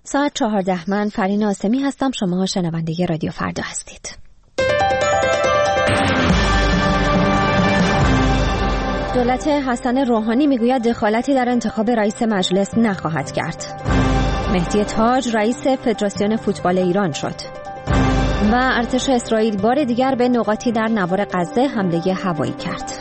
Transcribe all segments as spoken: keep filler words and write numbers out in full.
ساعت چهارده. من فرین آسمی هستم. شما شنونده رادیو فردا هستید. دولت حسن روحانی میگوید دخالتی در انتخاب رئیس مجلس نخواهد کرد. مهدی تاج رئیس فدراسیون فوتبال ایران شد. و ارتش اسرائیل بار دیگر به نقاطی در نوار غزه حمله هوایی کرد.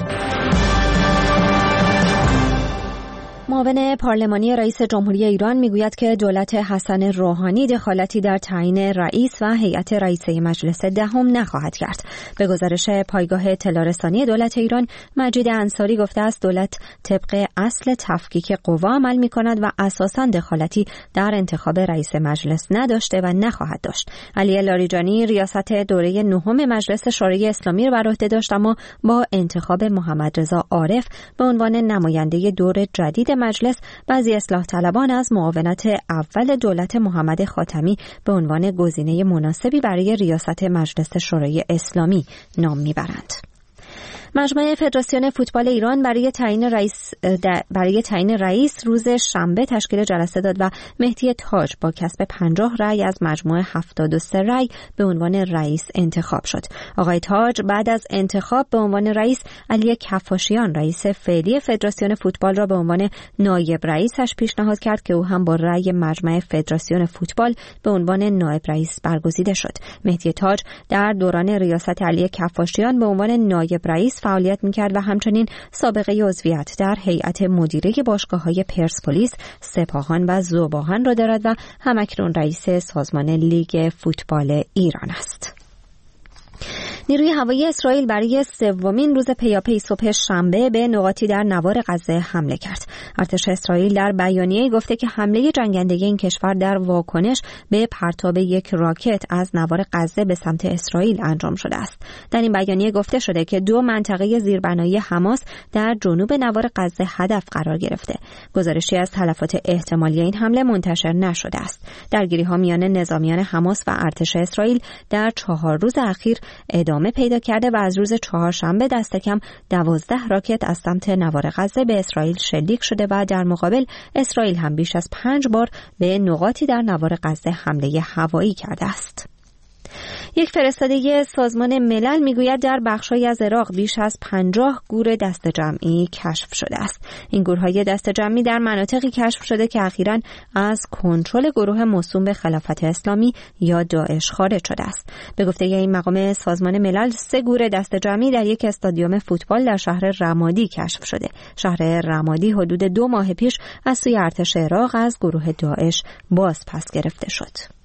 معاون پارلمانی رئیس جمهوری ایران میگوید که دولت حسن روحانی دخالتی در تعیین رئیس و هیئت رئیسه مجلس دهم نخواهد کرد. به گزارش پایگاه اطلاع رسانی دولت ایران، مجید انصاری گفته است دولت طبق اصل تفکیک قوا عمل می‌کند و اساساً دخالتی در انتخاب رئیس مجلس نداشته و نخواهد داشت. علی لاریجانی ریاست دوره نهم مجلس شورای اسلامی را بر عهده داشت، اما با انتخاب محمد رضا عارف به عنوان نماینده دور جدید مجلس، بعضی اصلاح طلبان از معاونت اول دولت محمد خاتمی به عنوان گزینه مناسبی برای ریاست مجلس شورای اسلامی نام میبرند. مجمع فدراسیون فوتبال ایران برای تعیین رئیس برای تعیین رئیس روز شنبه تشکیل جلسه داد و مهدی تاج با کسب پنجاه رأی از مجموع هفتاد و سه رأی به عنوان رئیس انتخاب شد. آقای تاج بعد از انتخاب به عنوان رئیس علی کفاشیان رئیس فعلی فدراسیون فوتبال را به عنوان نایب رئیسش پیشنهاد کرد که او هم با رأی مجمع فدراسیون فوتبال به عنوان نایب رئیس برگزیده شد. مهدی تاج در دوران ریاست علی کفاشیان به عنوان نایب رئیس فعالیت می‌کرد و همچنین سابقه عضویت در هیئت مدیره باشگاه‌های پرسپولیس، سپاهان و ذوباهن را دارد و همکنون رئیس سازمان لیگ فوتبال ایران است. نیروی هوایی اسرائیل برای سومین روز پیاپی صبح شنبه به نقاطی در نوار غزه حمله کرد. ارتش اسرائیل در بیانیه‌ای گفته که حمله جنگنده این کشور در واکنش به پرتاب یک راکت از نوار غزه به سمت اسرائیل انجام شده است. در این بیانیه گفته شده که دو منطقه زیربنایی حماس در جنوب نوار غزه هدف قرار گرفته. گزارشی از تلفات احتمالی این حمله منتشر نشده است. درگیری‌ها میان نظامیان حماس و ارتش اسرائیل در چهار روز اخیر ادامه پیدا کرده و از روز چهارشنبه دست کم دوازده راکت از سمت نوار غزه به اسرائیل شلیک شده و در مقابل اسرائیل هم بیش از پنج بار به نقاطی در نوار غزه حمله هوایی کرده است. یک فرستاده سازمان ملل میگوید در بخش‌هایی از عراق بیش از پنجاه گور دست جمعی کشف شده است. این گورهای دست جمعی در مناطقی کشف شده که اخیراً از کنترل گروه موسوم به خلافت اسلامی یا داعش خارج شده است. به گفته این مقام سازمان ملل، سه گور دست جمعی در یک استادیوم فوتبال در شهر رمادی کشف شده. شهر رمادی حدود دو ماه پیش از سوی ارتش عراق از گروه داعش باز پس گرفته شد.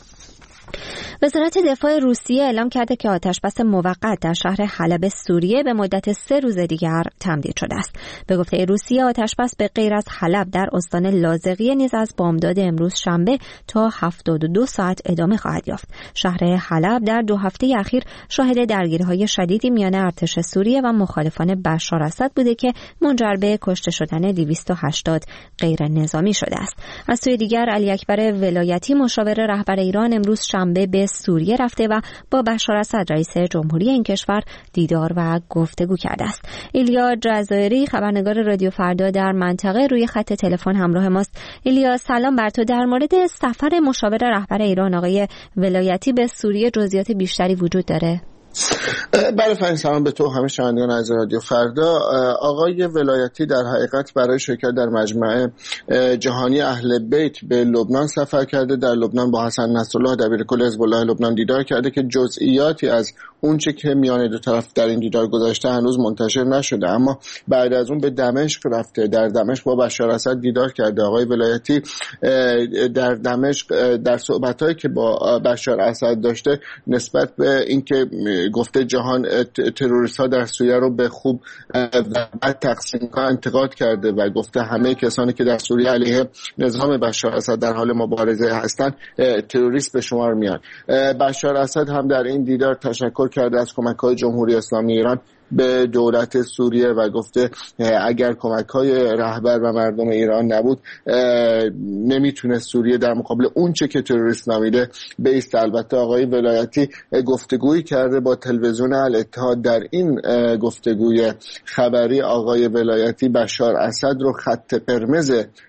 وزارت دفاع روسیه اعلام کرده که آتشبس موقت در شهر حلب سوریه به مدت سه روز دیگر تمدید شده است. به گفته روسیه، آتشبس به غیر از حلب در استان لاذقیه نیز از بامداد امروز شنبه تا هفتاد و دو ساعت ادامه خواهد یافت. شهر حلب در دو هفته اخیر شاهد درگیری‌های شدیدی میان ارتش سوریه و مخالفان بشار اسد بوده که منجر به کشته شدن دویست و هشتاد غیر نظامی شده است. از سوی دیگر، علی اکبر ولایتی مشاور رهبر ایران امروز شنبه به سوریه رفته و با بشار اسد رئیس جمهوری این کشور دیدار و گفتگو کرده است. ایلیا جزایری خبرنگار رادیو فردا در منطقه روی خط تلفن همراه ماست. ایلیا، سلام بر تو. در مورد سفر مشاور رهبر ایران آقای ولایتی به سوریه جزئیات بیشتری وجود داره؟ بله فرین، سلام به تو همه شنوندگان از رادیو فردا. آقای ولایتی در حقیقت برای شرکت در مجمع جهانی اهل بیت به لبنان سفر کرده. در لبنان با حسن نصرالله دبیرکل حزب الله لبنان دیدار کرده که جزئیاتی از اونچه که میان دو طرف در این دیدار گذاشته هنوز منتشر نشده، اما بعد از اون به دمشق رفته. در دمشق با بشار اسد دیدار کرده. آقای ولایتی در دمشق در صحبتایی که با بشار اسد داشته نسبت به اینکه گفته جهان تروریست ها در سوریه رو به خوب و تقسیم ها انتقاد کرده و گفته همه کسانی که در سوریه علیه نظام بشار اسد در حال مبارزه هستند تروریست به شمار میان. بشار اسد هم در این دیدار تشکر کرده از کمک‌های جمهوری اسلامی ایران به دولت سوریه و گفته اگر کمک‌های رهبر و مردم ایران نبود نمیتونه سوریه در مقابل اون چه که تروریست نامیده بیست. البته آقای ولایتی گفتگویی کرده با تلویزیون الاتحاد. در این گفتگوی خبری آقای ولایتی بشار اسد رو خط قرمز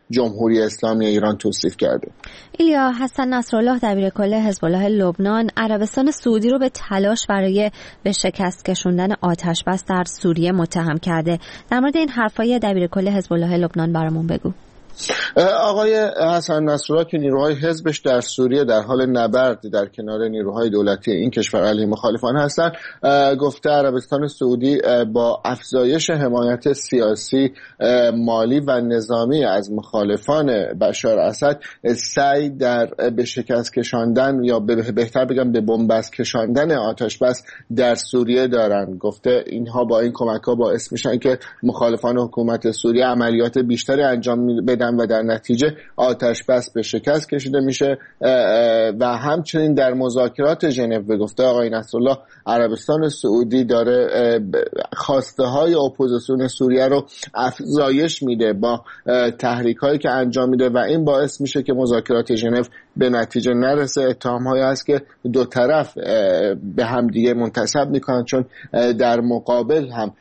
جمهوری اسلامی ایران توصیف کرده. ایلیا، حسن نصرالله دبیرکل حزب الله لبنان عربستان سعودی رو به تلاش برای به شکست کشوندن آتش بس در سوریه متهم کرده. در مورد این حرفای دبیرکل حزب الله لبنان برامون بگو. آقای حسن نصرالله که نیروهای حزبش در سوریه در حال نبرد در کنار نیروهای دولتی این کشور علیه مخالفان هستند، گفته عربستان سعودی با افزایش حمایت سیاسی، مالی و نظامی از مخالفان بشار اسد سعی در به شکست کشاندن یا بهتر بگم به بنبست کشاندن آتش بس در سوریه دارند. گفته اینها با این کمک‌ها باعث میشن که مخالفان حکومت سوریه عملیات بیشتری انجام بدن و در نتیجه آتش بس به شکست کشیده میشه. و همچنین در مذاکرات ژنو به گفته آقای نصرالله عربستان سعودی داره خواسته های اپوزیسیون سوریه رو افزایش میده با تحریک هایی که انجام میده و این باعث میشه که مذاکرات ژنو به نتیجه نرسه. اتهام هایی هست که دو طرف به هم دیگه منتسب میکنن، چون در مقابل هم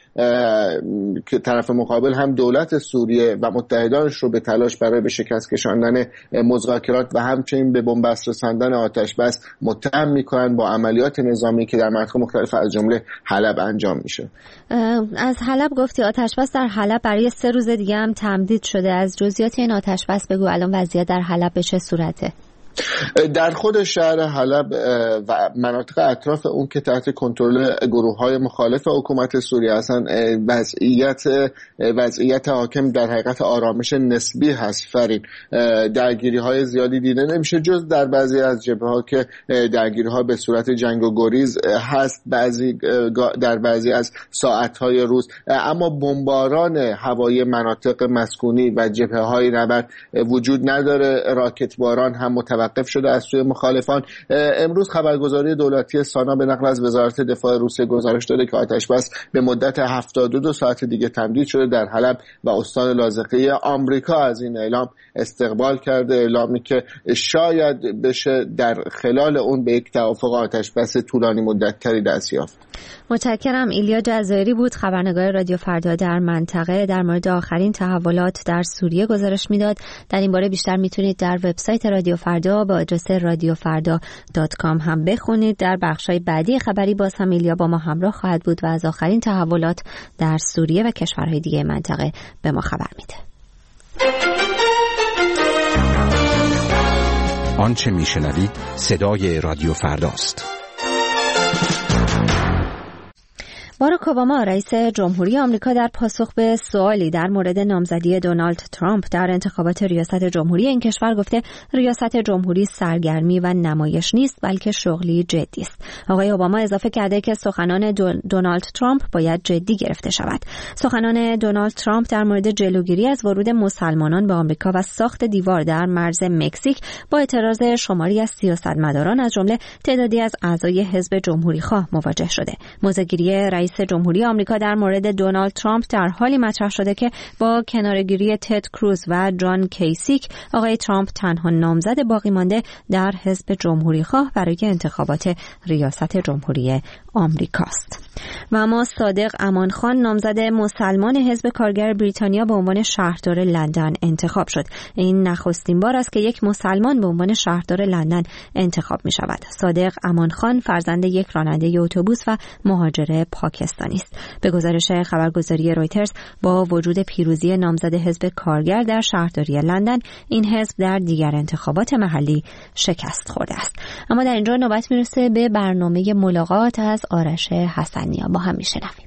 که طرف مقابل هم دولت سوریه و متحدانش رو به تلاش برای به شکست کشاندن مذاکرات و همچنین به بنبست رساندن آتش بس متهم میکنن با عملیات نظامی که در مناطق مختلف از جمله حلب انجام میشه. از حلب گفتی، آتش بس در حلب برای سه روز دیگه هم تمدید شده. از جزئیات این آتش بس بگو، الان وضعیت در حلب به چه صورته؟ در خود شهر حلب و مناطق اطراف اون که تحت کنترل گروه‌های مخالف حکومت سوریه هستن، وضعیت وضعیت حاکم در حقیقت آرامش نسبی هست. فرین درگیری‌های زیادی دیده نمیشه جز در بعضی از جبهه‌ها که درگیری‌ها به صورت جنگ و گریز هست بعضی در بعضی از ساعت‌های روز، اما بمباران هوایی مناطق مسکونی و جبهه‌های نبرد وجود نداره. راکت باران هم متوقف شده از سوی مخالفان. امروز خبرگزاری دولتی سانا به نقل از وزارت دفاع روسیه گزارش داده که آتش بس به مدت هفتاد و دو ساعت دیگه تمدید شده در حلب و استان لاذقیه. آمریکا از این اعلام استقبال کرده، اعلامی که شاید بشه در خلال اون به یک توافق آتش بس طولانی مدت‌تری دست یافت. متشکرم. ایلیا جزایری بود، خبرنگار رادیو فردا در منطقه، در مورد آخرین تحولات در سوریه گزارش میداد. در این باره بیشتر میتونید در وبسایت رادیو فردا با آدرس رادیو فردا دات کام هم بخونید. در بخش‌های بعدی خبری باز هم ایلیا با ما همراه خواهد بود و از آخرین تحولات در سوریه و کشورهای دیگه منطقه به ما خبر میده. آنچه میشنوید صدای رادیو فرداست. باراک اوباما رئیس جمهوری آمریکا در پاسخ به سوالی در مورد نامزدی دونالد ترامپ در انتخابات ریاست جمهوری این کشور گفته ریاست جمهوری سرگرمی و نمایش نیست بلکه شغلی جدی است. آقای اوباما اضافه کرده که سخنان دونالد ترامپ باید جدی گرفته شود. سخنان دونالد ترامپ در مورد جلوگیری از ورود مسلمانان به آمریکا و ساخت دیوار در مرز مکزیک با اعتراض شماری از سیاستمداران از جمله تعدادی از اعضای حزب جمهوری‌خواه مواجه شده. موضع‌گیری رئیس جمهوری آمریکا در مورد دونالد ترامپ در حالی مطرح شده که با کناره‌گیری تد کروز و جان کیسیک آقای ترامپ تنها نامزد باقی مانده در حزب جمهوری‌خواه برای انتخابات ریاست جمهوری آمریکاست. و اما صادق امانخان نامزد مسلمان حزب کارگر بریتانیا به عنوان شهردار لندن انتخاب شد. این نخستین بار است که یک مسلمان به عنوان شهردار لندن انتخاب می شود. صادق امانخان فرزند یک راننده اتوبوس و مهاجر پاکستانی است. به گزارش خبرگزاری رویترز با وجود پیروزی نامزد حزب کارگر در شهرداری لندن، این حزب در دیگر انتخابات محلی شکست خورده است. اما در اینجا نوبت میرسه به برنامه ملاقات از آرش حسنی. با هم میشنویم.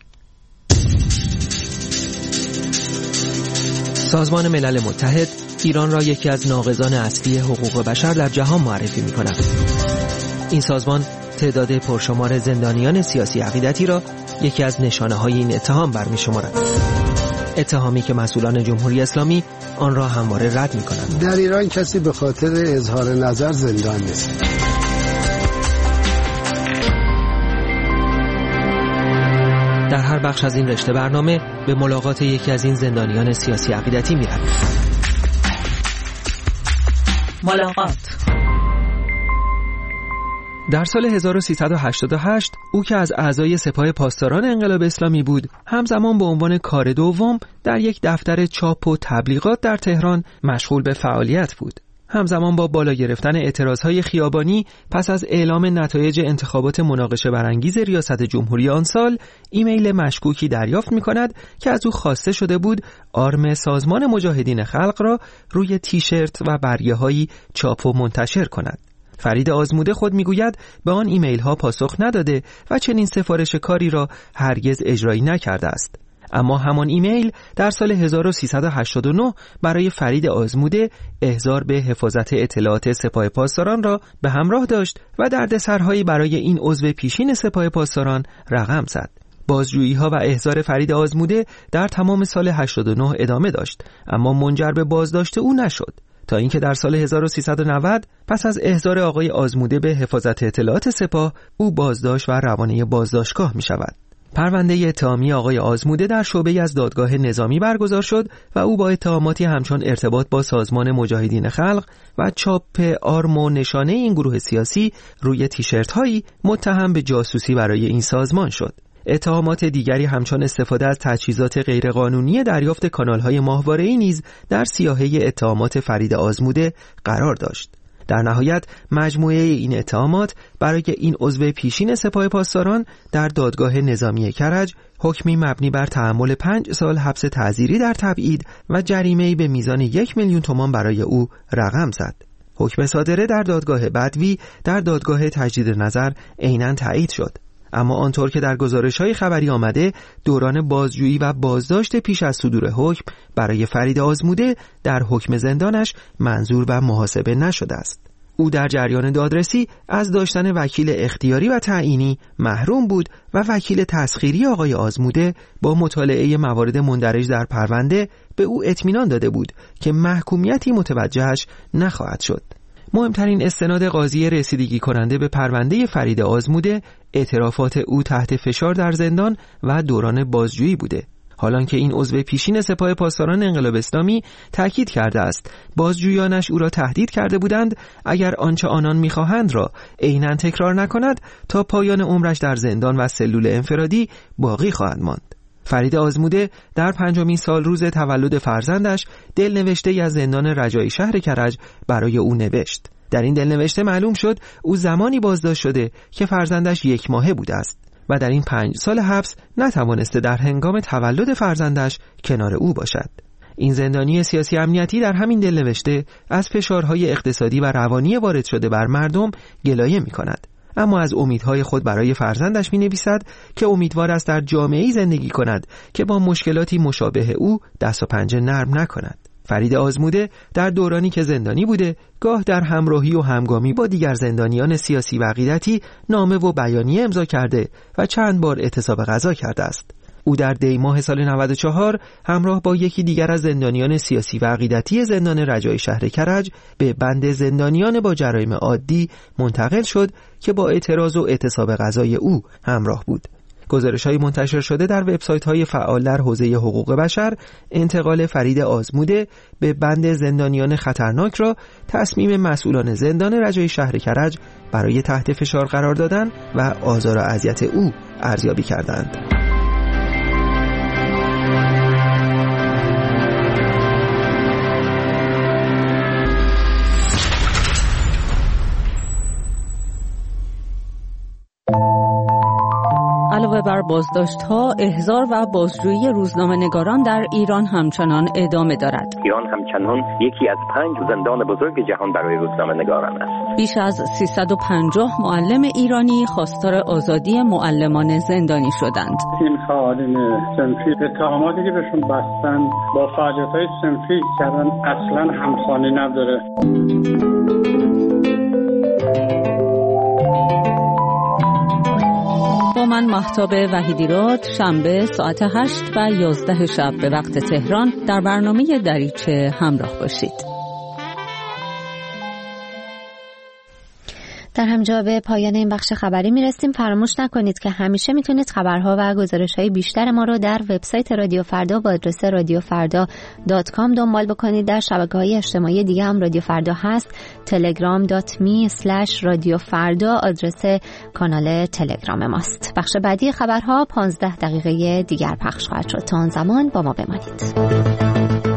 سازمان ملل متحد ایران را یکی از ناقضان اصلی حقوق بشر در جهان معرفی می کند. این سازمان تعداد پرشمار زندانیان سیاسی عقیدتی را یکی از نشانه های این اتهام برمی شمارد. اتهامی که مسئولان جمهوری اسلامی آن را همواره رد می کنند. در ایران کسی به خاطر اظهار نظر زندان نیست. در هر بخش از این رشته برنامه به ملاقات یکی از این زندانیان سیاسی عقیدتی می رویم. ملاقات در سال هزار و سیصد و هشتاد و هشت او که از اعضای سپاه پاسداران انقلاب اسلامی بود، همزمان به عنوان کار دوم در یک دفتر چاپ و تبلیغات در تهران مشغول به فعالیت بود. همزمان با بالا گرفتن اعتراضهای خیابانی پس از اعلام نتایج انتخابات مناقشه برانگیز ریاست جمهوری آن سال، ایمیل مشکوکی دریافت می‌کند که از او خواسته شده بود آرم سازمان مجاهدین خلق را روی تیشرت و بریه‌هایی چاپ و منتشر کند. فرید آزموده خود میگوید به آن ایمیل ها پاسخ نداده و چنین سفارش کاری را هرگز اجرایی نکرده است. اما همان ایمیل در سال هزار و سیصد و هشتاد و نه برای فرید آزموده احضار به حفاظت اطلاعات سپاه پاسداران را به همراه داشت و دردسرهایی برای این عضو پیشین سپاه پاسداران رقم زد. بازجویی ها و احضار فرید آزموده در تمام سال هشتاد و نه ادامه داشت، اما منجر به بازداشت او نشد، تا اینکه در سال هزار و سیصد و نود پس از احضار آقای آزموده به حفاظت اطلاعات سپاه او بازداشت و روانه بازداشتگاه می شود. پرونده اتهامی آقای آزموده در شعبه‌ای از دادگاه نظامی برگزار شد و او با اتهاماتی همچون ارتباط با سازمان مجاهدین خلق و چاپ آرم و نشانه این گروه سیاسی روی تیشرت هایی متهم به جاسوسی برای این سازمان شد. اتهامات دیگری همچون استفاده از تجهیزات غیرقانونی دریافت کانال‌های ماهواره‌ای نیز در سیاهه اتهامات فرید آزموده قرار داشت. در نهایت مجموعه این اتهامات برای این عضو پیشین سپاه پاسداران در دادگاه نظامی کرج حکمی مبنی بر تحمل پنج سال حبس تعزیری در تبعید و جریمه‌ای به میزان یک میلیون تومان برای او رقم زد. حکم صادره در دادگاه بدوی در دادگاه تجدید نظر عیناً تایید شد. اما آنطور که در گزارش‌های خبری آمده، دوران بازجویی و بازداشت پیش از صدور حکم برای فرید آزموده در حکم زندانش منظور و محاسبه نشده است. او در جریان دادرسی از داشتن وکیل اختیاری و تعیینی محروم بود و وکیل تسخیری آقای آزموده با مطالعه موارد مندرج در پرونده به او اطمینان داده بود که محکومیتی متوجهش نخواهد شد. مهمترین استناد قاضی رسیدگی کننده به پرونده فرید آزموده اعترافات او تحت فشار در زندان و دوران بازجویی بوده. حالان که این عضو پیشین سپاه پاسداران انقلاب اسلامی تاکید کرده است بازجویانش او را تهدید کرده بودند اگر آنچه آنان می‌خواهند را عیناً تکرار نکند تا پایان عمرش در زندان و سلول انفرادی باقی خواهد ماند. فرید آزموده در پنجمین سال روز تولد فرزندش دلنوشته‌ای از زندان رجایی شهر کرج برای او نوشت. در این دلنوشته معلوم شد او زمانی بازداشت شده که فرزندش یک ماهه بوده است و در این پنج سال حبس نتوانسته در هنگام تولد فرزندش کنار او باشد. این زندانی سیاسی امنیتی در همین دلنوشته از فشارهای اقتصادی و روانی وارد شده بر مردم گلایه می کند. اما از امیدهای خود برای فرزندش می نویسد که امیدوار است در جامعه‌ای زندگی کند که با مشکلاتی مشابه او دست و پنجه نرم نکند. فرید آزموده در دورانی که زندانی بوده گاه در همراهی و همگامی با دیگر زندانیان سیاسی و عقیدتی نامه و بیانیه امضا کرده و چند بار اعتصاب غذا کرده است. او در دی ماه سال نود و چهار همراه با یکی دیگر از زندانیان سیاسی و عقیدتی زندان رجایی شهر کرج به بند زندانیان با جرایم عادی منتقل شد که با اعتراض و اعتصاب غذای او همراه بود. گزارش‌های منتشر شده در وبسایت‌های فعال در حوزه حقوق بشر انتقال فرید آزموده به بند زندانیان خطرناک را تصمیم مسئولان زندان رجایی شهر کرج برای تحت فشار قرار دادن و آزار و اذیت او ارزیابی کردند. علاوه بر بازداشت‌ها، احضار و بازجویی روزنامه‌نگاران در ایران همچنان ادامه دارد. ایران همچنان یکی از پنج زندان بزرگ جهان برای روزنامه‌نگاران است. بیش از سیصد و پنجاه معلم ایرانی خواستار آزادی معلمان زندانی شدند. این فعالین صنفی اتهاماتی که بهشون بستن با فعالیت‌های صنفی کردن اصلاً همخوانی نداره. با من مهتاب وحیدیراد شنبه ساعت هشت و یازده شب به وقت تهران در برنامه دریچه همراه باشید. در همجا به پایان این بخش خبری میرسیم. فراموش نکنید که همیشه میتونید خبرها و گزارش‌های بیشتر ما رو در وبسایت رادیو فردا با آدرس رادیو فردا دات کام دنبال بکنید. در شبکه‌های اجتماعی دیگه هم رادیو فردا هست. تلگرام دات می اسلش رادیو فردا آدرس کانال تلگرام ماست. بخش بعدی خبرها پانزده دقیقه دیگر پخش خواهد شد. تا آن زمان با ما بمانید.